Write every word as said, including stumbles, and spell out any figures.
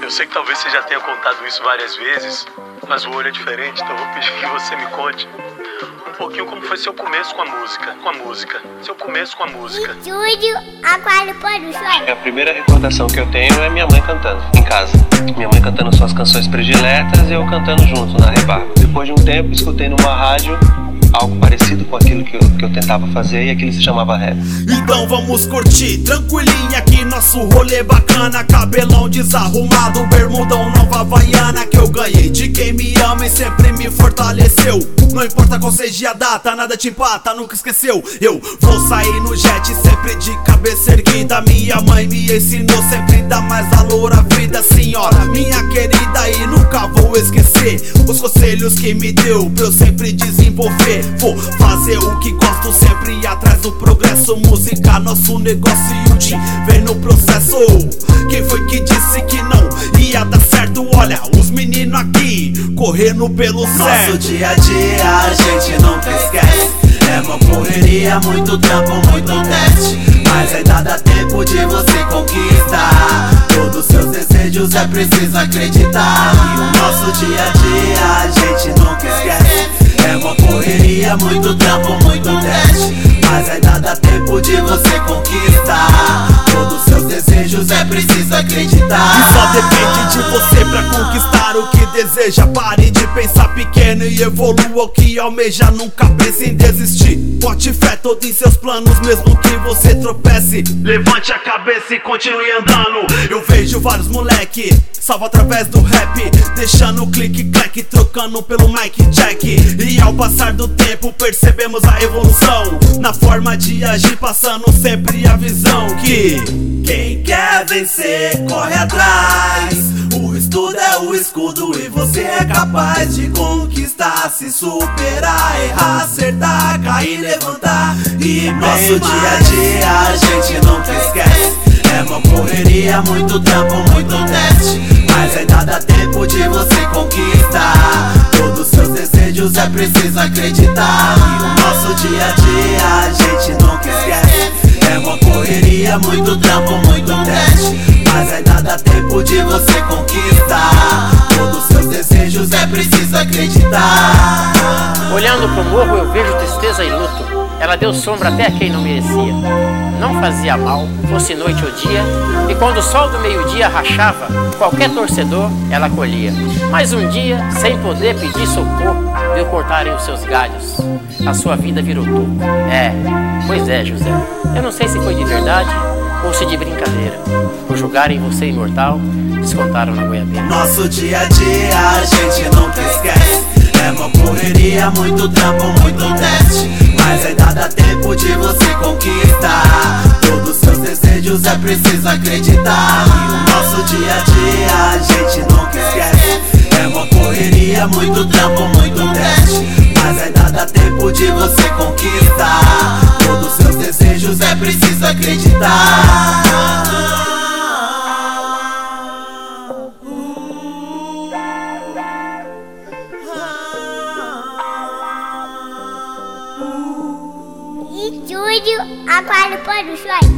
Eu sei que talvez você já tenha contado isso várias vezes, mas o olho é diferente, então eu vou pedir que você me conte um pouquinho como foi seu começo com a música, com a música, seu começo com a música. Estúdio Aquário Produções. A primeira recordação que eu tenho é minha mãe cantando em casa. Minha mãe cantando suas canções prediletas e eu cantando junto na rebarba. Depois de um tempo, escutei numa rádio algo parecido com aquilo que eu, que eu tentava fazer, e aquilo se chamava rap. Então vamos curtir, tranquilinha aqui, nosso rolê bacana. Cabelão desarrumado, bermudão nova havaiana, que eu ganhei de quem me ama e sempre me fortaleceu. Não importa qual seja a data, nada te empata, nunca esqueceu. Eu vou sair no jet sempre de cabeça erguida. Minha mãe me ensinou sempre dar mais valor à vida. Senhora, minha querida, e nunca vou esquecer os conselhos que me deu pra eu sempre desenvolver. Vou fazer o que gosto, sempre ir atrás do progresso. Música, nosso negócio, e o Tim vem no processo. Quem foi que disse que não ia dar certo? Olha, os meninos aqui correndo pelo certo. Nosso dia a dia a gente nunca esquece. É uma correria, muito trampo, muito teste, mas ainda dá tempo de você conquistar todos os seus desejos, é preciso acreditar. E o nosso dia a dia a gente nunca esquece. É uma correria, muito trampo, muito teste, mas ainda dá tempo de você conquistar todos os seus desejos, é preciso acreditar. E só depende de você pra conquistar o que deseja. Pare de pensar pequeno e evolua o que almeja. Nunca pense em desistir, bote fé todo em seus planos, mesmo que você tropece. Levante a cabeça e continue andando. Eu vejo vários moleque salvo através do rap, deixando o clique-clack, trocando pelo mic jack. E ao passar do tempo percebemos a evolução na forma de agir, passando sempre a visão que quem quer vencer corre atrás. O estudo é o escudo e você é capaz de conquistar, se superar, errar, acertar, cair, levantar. E nosso dia a dia a gente nunca esquece. É uma correria, muito trampo, muito teste, mas ainda dá tempo de você conquistar todos os seus desejos, é preciso acreditar. E o nosso dia a dia a gente nunca esquece. É uma correria, muito trampo, muito teste, mas ainda dá tempo de você conquistar todos os seus desejos, é preciso acreditar. Olhando pro morro eu vejo tristeza e luto. Ela deu sombra até a quem não merecia. Não fazia mal, fosse noite ou dia, e quando o sol do meio-dia rachava, qualquer torcedor ela colhia. Mas um dia, sem poder pedir socorro, viu cortarem os seus galhos. A sua vida virou toco. É, pois é, José. Eu não sei se foi de verdade ou se de brincadeira. Por julgarem você imortal, descontaram na goiabeira. Nosso dia a dia a gente nunca esquece. É uma correria, muito trampo, muito teste, mas ainda dá tempo de você conquistar todos os seus desejos, é preciso acreditar. E o nosso dia a dia a gente nunca esquece. É uma correria, muito trampo, muito teste, mas ainda dá tempo de você conquistar todos os seus desejos, é preciso acreditar. Estúdio Aquário Produções.